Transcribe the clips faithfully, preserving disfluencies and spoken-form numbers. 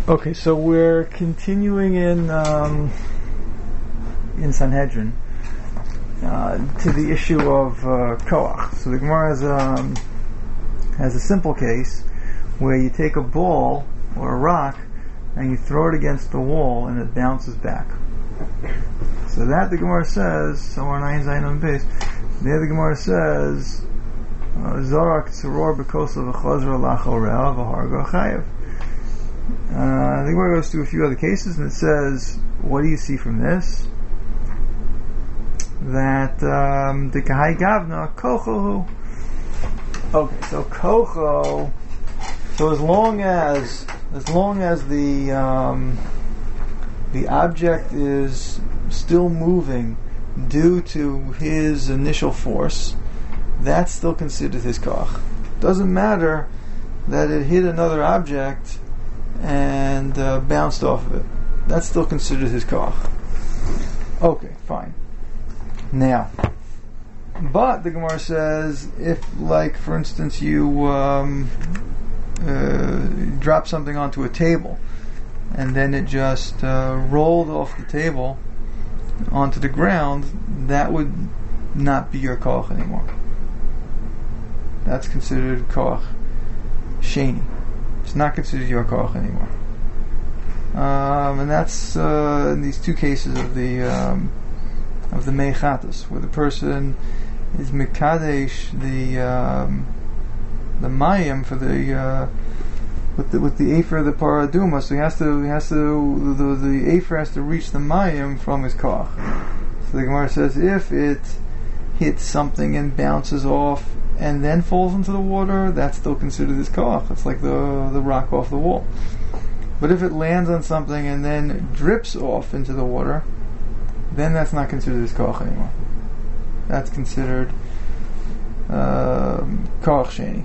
Okay, so we're continuing in um, in Sanhedrin uh, to the issue of uh, koach. So the Gemara has, um, has a simple case where you take a ball or a rock and you throw it against the wall and it bounces back. So that the Gemara says, so on Ayin Zayin on base, there the Gemara says, Zorak tzuror b'kosav v'chazra lacho re'ah v'harga chayev. Uh, the Gemara goes through a few other cases and it says, what do you see from this? That the kahai gavna kochohu. Okay, so kocho. So as long as as long as the um, the object is still moving due to his initial force, that's still considered his koch. Doesn't matter that it hit another object and uh, bounced off of it. That's still considered his koch. Okay, fine. Now, but the Gemara says, if, like, for instance, you um, uh, drop something onto a table, and then it just uh, rolled off the table onto the ground, that would not be your koch anymore. That's considered koch sheni. It's not considered your koch anymore. Um, and that's uh, in these two cases of the um, of the meichatas, where the person is mekadesh the um, the mayim for the uh, with the with the afer of the paraduma. So he has to he has to the the afer has to reach the mayim from his koch. So the Gemara says if it hits something and bounces off and then falls into the water, that's still considered his koach. It's like the the rock off the wall. But if it lands on something and then drips off into the water, then that's not considered his koach anymore. That's considered um, koach sheni.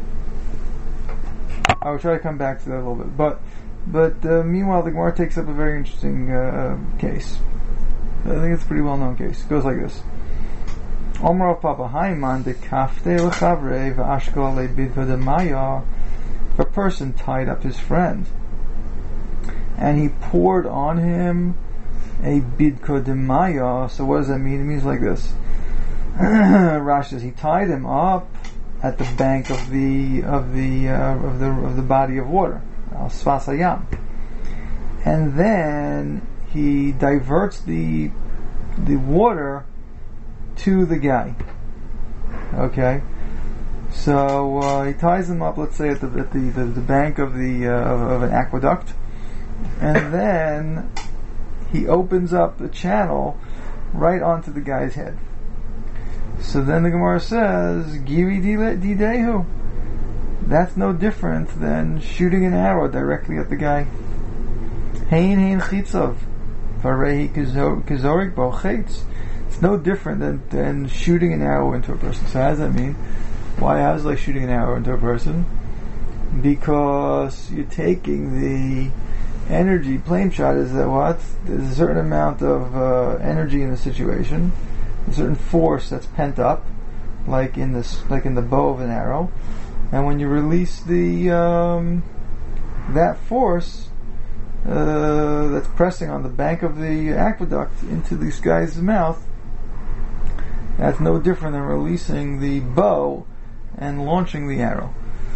I will try to come back to that a little bit. But but uh, meanwhile, the Gemara takes up a very interesting uh, case. I think it's a pretty well-known case. It goes like this. Omer of Papa Haiman de kafte lechavre v'ashkol le bidva de maya. If a person tied up his friend and he poured on him a bidka de maya, so what does that mean? It means like this. Rashi says he tied him up at the bank of the of the uh, of the of the body of water, al svas hayam, and then he diverts the the water to the guy. Okay, so uh, he ties him up. Let's say at the at the, the, the bank of the uh, of, of an aqueduct, and then he opens up the channel right onto the guy's head. So then the Gemara says, "Giri didehu." That's no different than shooting an arrow directly at the guy. Hein hein chitzav, farehi kizorik bo chitz. It's no different than, than shooting an arrow into a person. So how does that mean? Why how is it like shooting an arrow into a person? Because you're taking the energy. Flame shot is that what? There's a certain amount of uh, energy in the situation, a certain force that's pent up, like in this, like in the bow of an arrow. And when you release the um, that force uh, that's pressing on the bank of the aqueduct into this guy's mouth, that's no different than releasing the bow and launching the arrow.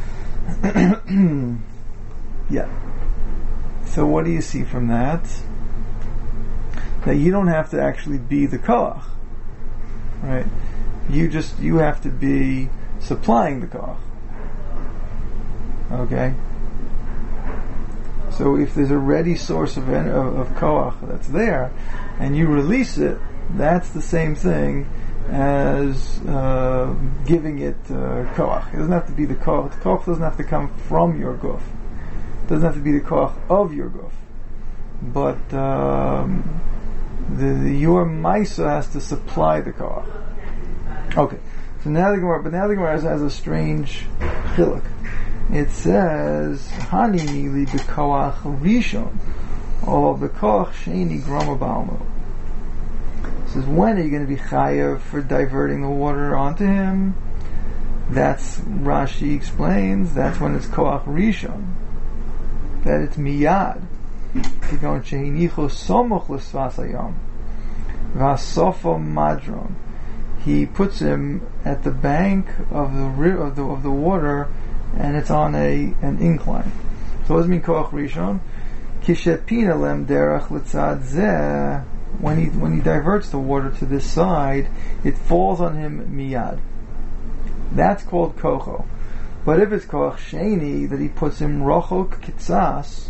Yeah. So what do you see from that? That you don't have to actually be the koach, right? You just you have to be supplying the koach. Okay. So if there's a ready source of of, of koach that's there, and you release it, that's the same thing as uh, giving it uh, koach. It doesn't have to be the koach. The koach doesn't have to come from your guf. It doesn't have to be the koach of your guf. But um, the, the your maisa has to supply the koach. Okay. So now the Gemara, but now the Gemara has, has a strange chiluk. It says Hani li b'koach rishon or b'koach sheni grama balmo. It says, when are you going to be chayav for diverting the water onto him? That's, Rashi explains, that's when it's koach rishon. that it's miyad. Kigon shehinicho somoch l'sfas hayam v'asofo madron. He puts him at the bank of the ri- of the of the water, and it's on a an incline. So what does it mean koach rishon? Kishepina lem derech l'tzad zeh. When he when he diverts the water to this side, it falls on him miyad. That's called kocho. But if it's koach sheni, that he puts him rochok kitzas,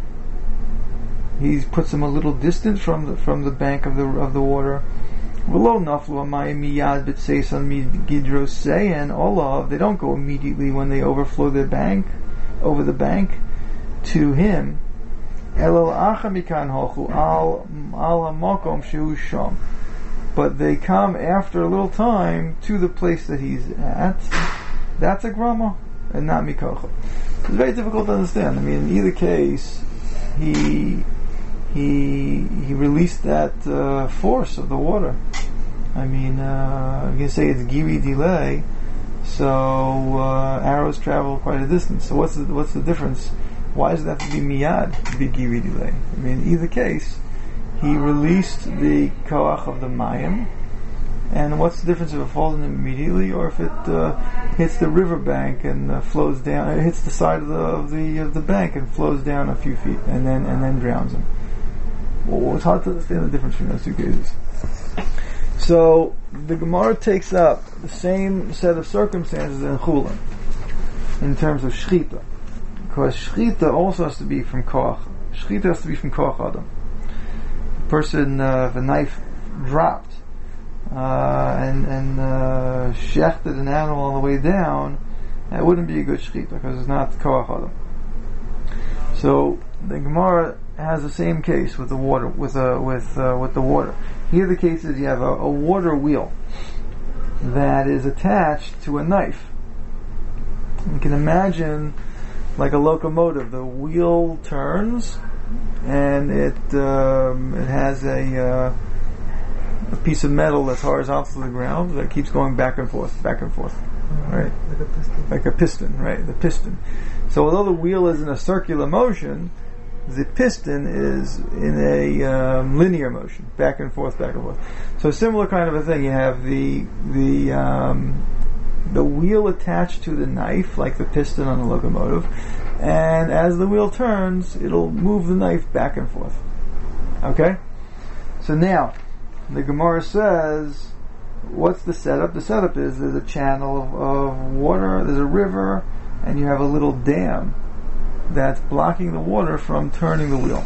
he puts him a little distance from the from the bank of the of the water. V'lo naflu hamayim miyad b'tseison gidro seyen olav. They don't go immediately when they overflow the bank, over the bank, to him. Elol acha mikan hochu al al hamakom shehu sham. But they come after a little time to the place that he's at. That's a grama, and not mikocha. It's very difficult to understand. I mean, in either case, he he he released that uh, force of the water. I mean, uh, you can say it's giri delay, so uh, arrows travel quite a distance. So what's the what's the difference? Why does it have to be miyad to be giri delay? I mean, in either case, he released the koach of the mayim, and what's the difference if it falls on him immediately, or if it uh, hits the riverbank and uh, flows down? It hits the side of the of the of the bank and flows down a few feet, and then and then drowns him. Well, it's hard to understand the difference between those two cases. So the Gemara takes up the same set of circumstances in Chulin in terms of shchita, because shchita also has to be from koach. Shchita has to be from koach adam. The person, uh, the knife dropped uh, and and uh, shechted an animal on the way down. That wouldn't be a good shchita because it's not koach adam. So the Gemara has the same case with the water, with uh, with uh, with the water. Here the case is you have a, a water wheel that is attached to a knife. You can imagine like a locomotive. The wheel turns, and it um, it has a uh, a piece of metal that's horizontal to the ground that keeps going back and forth, back and forth, right? Like a piston. Like a piston, right? The piston. So although the wheel is in a circular motion, the piston is in a um, linear motion, back and forth, back and forth. So a similar kind of a thing. You have the the um, the wheel attached to the knife, like the piston on the locomotive, and as the wheel turns, it'll move the knife back and forth. Okay? So now, the Gemara says, what's the setup? The setup is there's a channel of, of water, there's a river, and you have a little dam that's blocking the water from turning the wheel.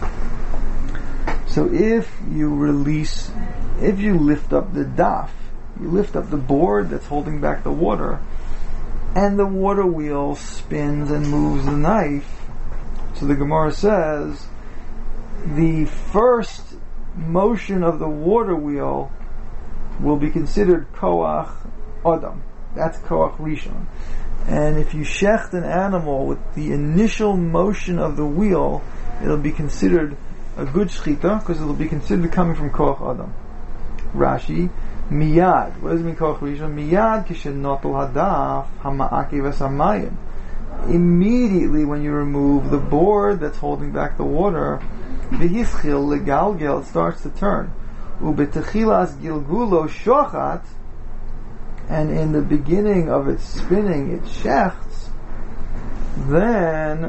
So if you release, if you lift up the daf, you lift up the board that's holding back the water, and the water wheel spins and moves the knife. So the Gemara says, the first motion of the water wheel will be considered koach adam. That's koach rishon. And if you shecht an animal with the initial motion of the wheel, it'll be considered a good shchita, because it'll be considered coming from koach adam. Rashi, miyad. What does it mean koach rishon? Miyad kishenotol hadaf hama'aki v'samayim. Immediately when you remove the board that's holding back the water, v'hischil legalgel, it starts to turn. U'betechilas gilgulo shochat, and in the beginning of its spinning it shechts, then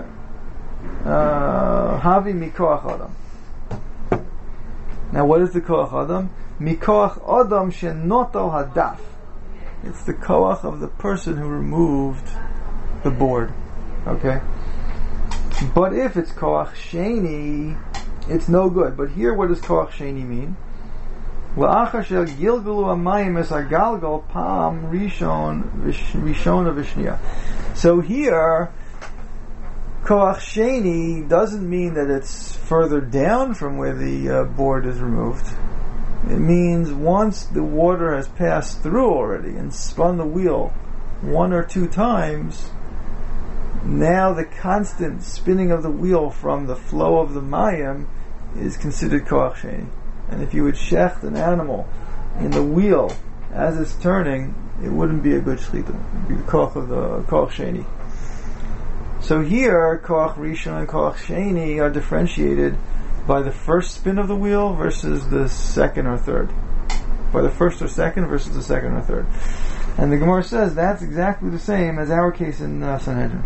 havi mikoach adam. Now what is the koach adam? Mikoach adam shenoto hadaf. It's the koach of the person who removed the board. Okay? But if it's koach sheni, it's no good. But here, what does koach sheni mean? La'achar shel gilgulu hamayim es hagalgal pam rishon rishona v'shniya. So here, koach sheni doesn't mean that it's further down from where the uh, board is removed. It means once the water has passed through already and spun the wheel one or two times, now the constant spinning of the wheel from the flow of the mayim is considered koach sheni. And if you would shecht an animal in the wheel as it's turning, it wouldn't be a good shchita. It would be the koach of the koach sheni. So here, Koach Rishon and Koach Sheni are differentiated by the first spin of the wheel versus the second or third. By the first or second versus the second or third. And the Gemara says that's exactly the same as our case in uh, Sanhedrin.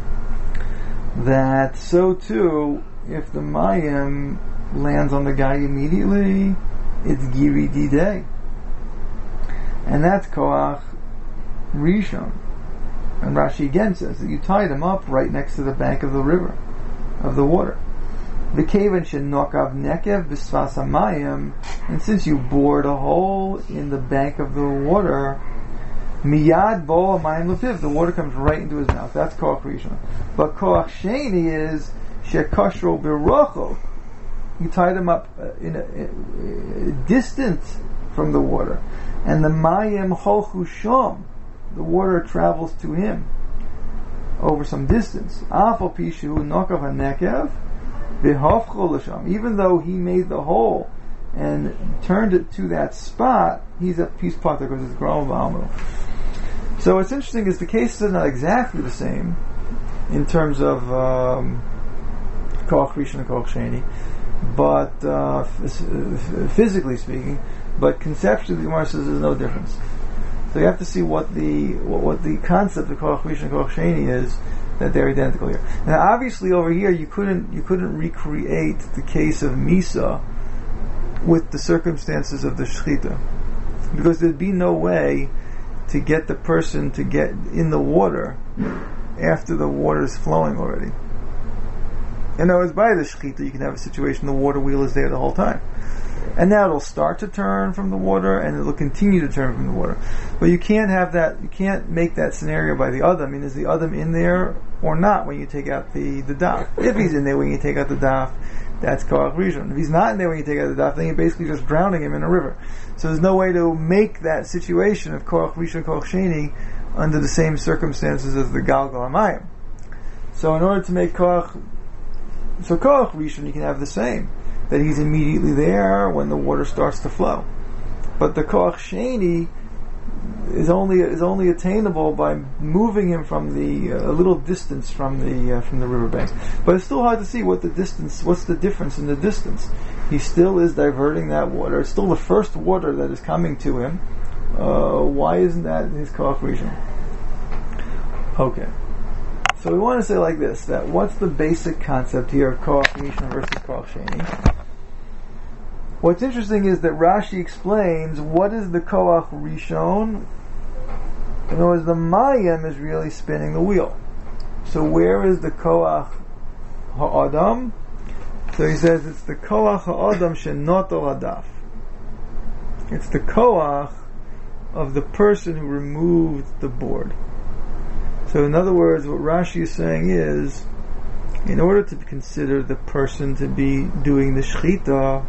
That so too, if the Mayim lands on the guy immediately, it's Giri Didei. And that's Koach Rishon. And Rashi again says that you tied him up right next to the bank of the river, of the water. V'kevan shenokav nekev b'svas hamayim, and since you bored a hole in the bank of the water, miyad bo hamayim lepiv, the water comes right into his mouth. That's Koach Rishon. But Koach Sheni is shekashro b'rocho. You tied him up uh, in a, a, a distance from the water, and the mayim holchu shom, the water travels to him over some distance. Afal pishu nokav hanekev. Even though he made the hole and turned it to that spot, he's a piece potter because it's grown v'amro. So what's interesting is the cases are not exactly the same in terms of um, Koach Rishon and Koach Sheni, but uh, f- physically speaking, but conceptually the Gemara says there's no difference. So you have to see what the what, what the concept of Koach Rishon and Koach Sheni is, that they're identical here. Now, obviously, over here you couldn't you couldn't recreate the case of Misa with the circumstances of the Shechita, because there'd be no way to get the person to get in the water after the water is flowing already. In other words, by the Shechita, you can have a situation the water wheel is there the whole time. And now it'll start to turn from the water, and it'll continue to turn from the water. But you can't have that. You can't make that scenario by the Adam. I mean, is the Adam in there or not when you take out the the daf? If he's in there when you take out the daf, that's Koach Rishon. If he's not in there when you take out the daf, then you're basically just drowning him in a river. So there's no way to make that situation of Koach Rishon, Koach Sheni under the same circumstances as the Galgal Hamayim. So in order to make Koach, so Koach Rishon, you can have the same, that he's immediately there when the water starts to flow. But the Koach Sheni is only is only attainable by moving him from the uh, a little distance from the uh, from the riverbank. But it's still hard to see what the distance, what's the difference in the distance. He still is diverting that water. It's still the first water that is coming to him. Uh, why isn't that his Koach Rishon? Okay. So we want to say like this, that what's the basic concept here of Koach Rishon versus Koach Sheni? What's interesting is that Rashi explains what is the Koach Rishon. In other words, the Mayim is really spinning the wheel. So where is the Koach Ha'adam? So he says it's the Koach Ha'adam Shenoto Hadaf. It's the Koach of the person who removed the board. So in other words, what Rashi is saying is, in order to consider the person to be doing the Shechita,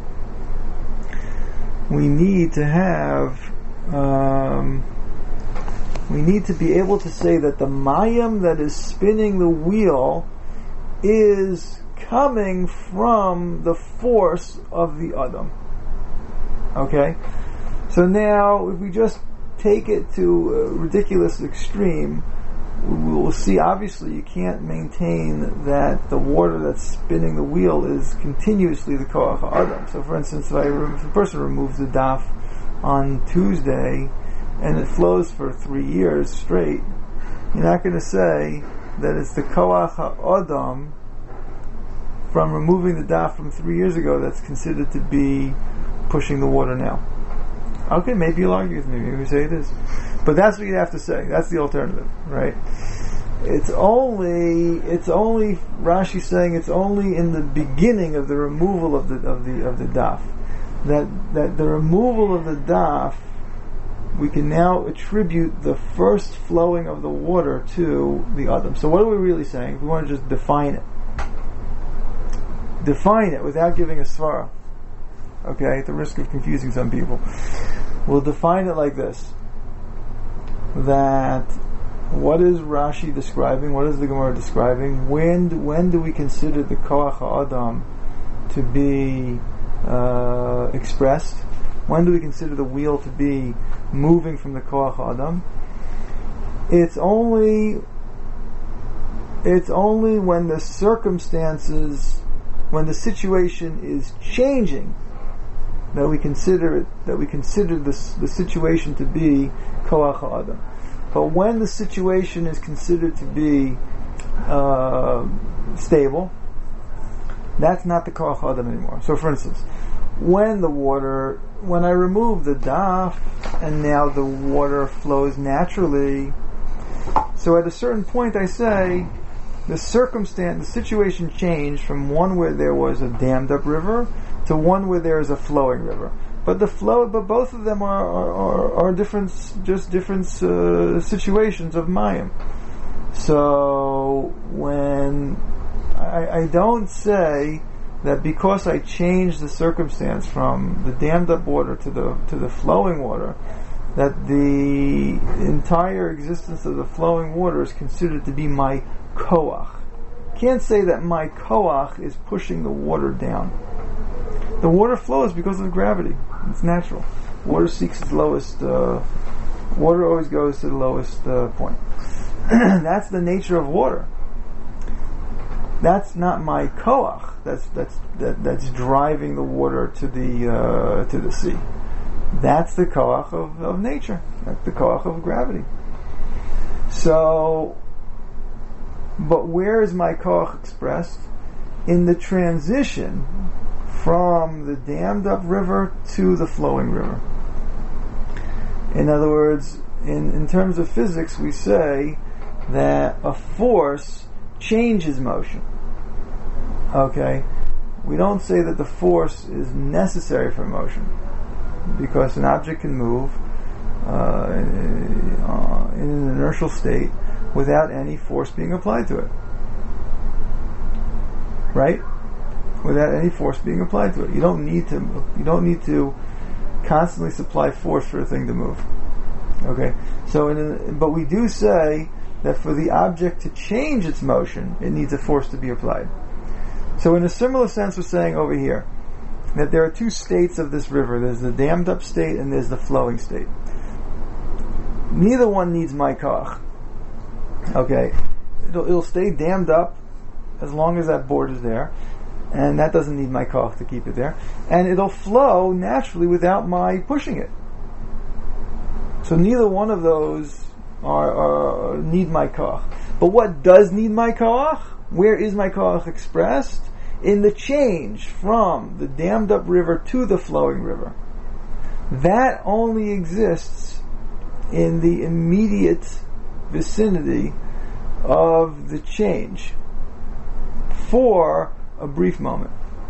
we need to have, um, we need to be able to say that the Mayim that is spinning the wheel is coming from the force of the Adam. Okay? So now, if we just take it to a ridiculous extreme, we will see, obviously, you can't maintain that the water that's spinning the wheel is continuously the Koach HaAdam. So, for instance, if, I, if a person removes the daf on Tuesday and it flows for three years straight, you're not going to say that it's the Koach HaAdam from removing the daf from three years ago that's considered to be pushing the water now. Okay, maybe you'll argue with me. Maybe you say it is. But that's what you have to say. That's the alternative, right? It's only, it's only, Rashi saying it's only in the beginning of the removal of the, of the, of the daf. That, that the removal of the daf, we can now attribute the first flowing of the water to the Adam. So what are we really saying? We want to just define it. Define it without giving a svara. Okay, at the risk of confusing some people. We'll define it like this. That what is Rashi describing? What is the Gemara describing? When when do we consider the Koach HaAdam to be uh, expressed? When do we consider the wheel to be moving from the Koach HaAdam? It's only it's only when the circumstances, when the situation is changing, that we consider it, that we consider this, the situation to be koach ha'adam. But when the situation is considered to be uh, stable, that's not the koach ha'adam anymore. So, for instance, when the water, when I remove the daf, and now the water flows naturally, so at a certain point I say, the circumstance, the situation changed from one where there was a dammed up river to one where there is a flowing river. But the flow, but both of them are are, are, are different, just different uh, situations of mayim. So when I, I don't say that because I changed the circumstance from the dammed up water to the to the flowing water, that the entire existence of the flowing water is considered to be my koach. Can't say that my koach is pushing the water down. The water flows because of gravity. It's natural. Water seeks its lowest. Uh, water always goes to the lowest uh, point. That's the nature of water. That's not my koach. That's that's that, that's driving the water to the uh, to the sea. That's the koach of, of nature. That's the koach of gravity. So, but where is my koach expressed? In the transition from the dammed up river to the flowing river. In other words, in, in terms of physics, we say that a force changes motion. Okay? We don't say that the force is necessary for motion, because an object can move uh, in an inertial state without any force being applied to it. Right? Without any force being applied to it. You don't need to you don't need to constantly supply force for a thing to move. Okay? So in a, but we do say that for the object to change its motion, it needs a force to be applied. So in a similar sense, we're saying over here that there are two states of this river. There's the dammed up state and there's the flowing state. Neither one needs my koach. Okay? It'll, it'll stay dammed up as long as that board is there, and that doesn't need my koach to keep it there. And it'll flow naturally without my pushing it. So neither one of those are, are need my koach. But what does need my koach? Where is my koach expressed? In the change from the dammed up river to the flowing river. That only exists in the immediate vicinity of the change for a brief moment.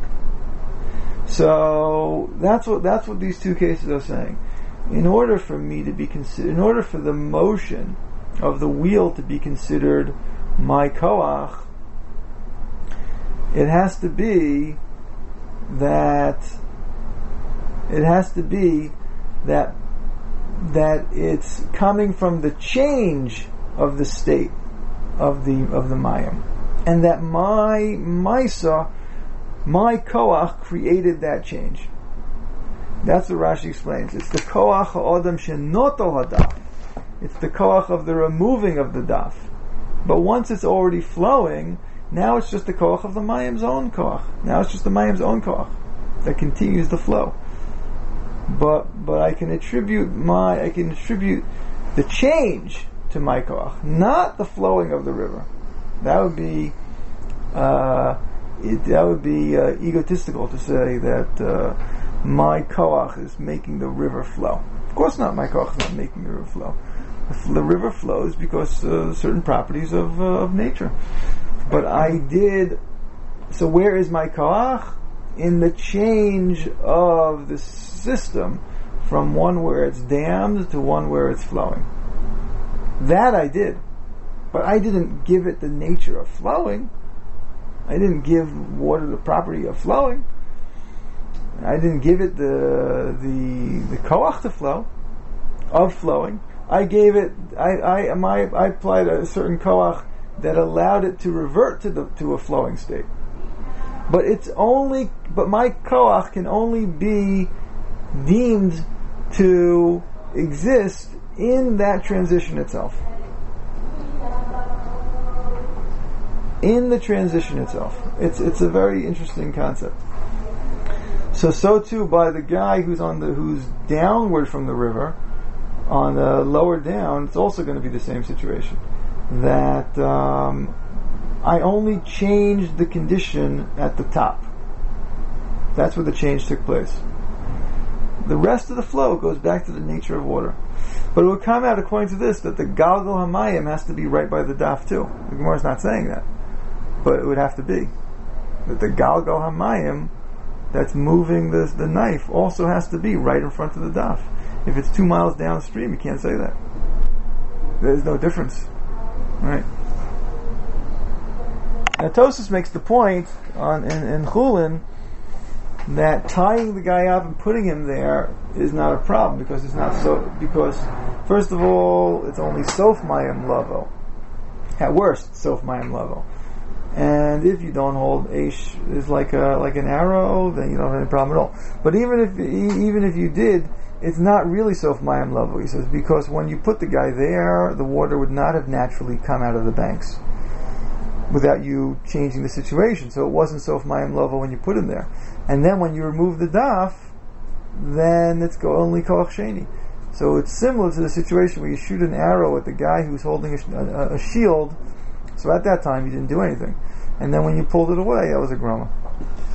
So that's what that's what these two cases are saying. In order for me to be considered, in order for the motion of the wheel to be considered my koach, it has to be that it has to be that that it's coming from the change of the state of the of the mayim, and that my maisa, my koach created that change. That's what Rashi explains. It's the koach ha'adam shenoto hadaf. It's the koach of the removing of the daf. But once it's already flowing, now it's just the koach of the mayim's own koach. Now it's just the mayim's own koach that continues the flow. But but I can attribute my I can attribute the change to my koach, not the flowing of the river. That would be uh, it, that would be uh, egotistical to say that uh, my koach is making the river flow. Of course not. My koach is not making the river flow. The, the river flows because uh, certain properties of uh, of nature. But I did. So where is my koach? In the change of the system from one where it's dammed to one where it's flowing. That I did. But I didn't give it the nature of flowing. I didn't give water the property of flowing. I didn't give it the the the koach to flow, of flowing. I gave it. I I my I applied a certain koach that allowed it to revert to the to a flowing state. But it's only. But my koach can only be deemed to exist in that transition itself. in the transition itself. It's it's a very interesting concept. So so too by the guy who's on the who's downward from the river, on the lower down, it's also going to be the same situation. That um, I only changed the condition at the top. That's where the change took place. The rest of the flow goes back to the nature of water. But it would come out, according to this, that the Galgal Hamayim has to be right by the daf too. The Gemara is not saying that, but it would have to be. That the Galgal Hamayim that's moving the, the knife also has to be right in front of the daf. If it's two miles downstream, you can't say that. There's no difference. Right? Now Tosfos makes the point on in, in Chulin that tying the guy up and putting him there is not a problem because it's not so. Because first of all, it's only sof mayim lavo. At worst, sof mayim lavo. And if you don't hold aish is like a like an arrow, then you don't have any problem at all. But even if even if you did, it's not really sof mayim lavo. He says because when you put the guy there, the water would not have naturally come out of the banks without you changing the situation. So it wasn't sof mayim lavo when you put him there. And then when you remove the daf, then it's go only koach sheni. So it's similar to the situation where you shoot an arrow at the guy who's holding a, a, a shield. So at that time you didn't do anything. And then when you pulled it away, that was a groma.